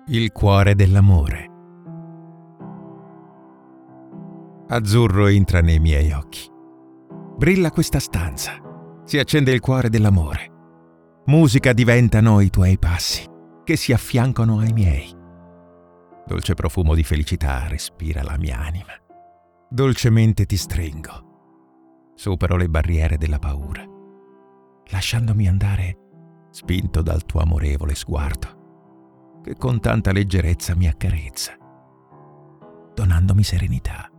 Il cuore dell'amore. Azzurro entra nei miei occhi. Brilla questa stanza. Si accende il cuore dell'amore. Musica diventano i tuoi passi, che si affiancano ai miei. Dolce profumo di felicità respira la mia anima. Dolcemente ti stringo. Supero le barriere della paura, lasciandomi andare spinto dal tuo amorevole sguardo, che con tanta leggerezza mi accarezza, donandomi serenità.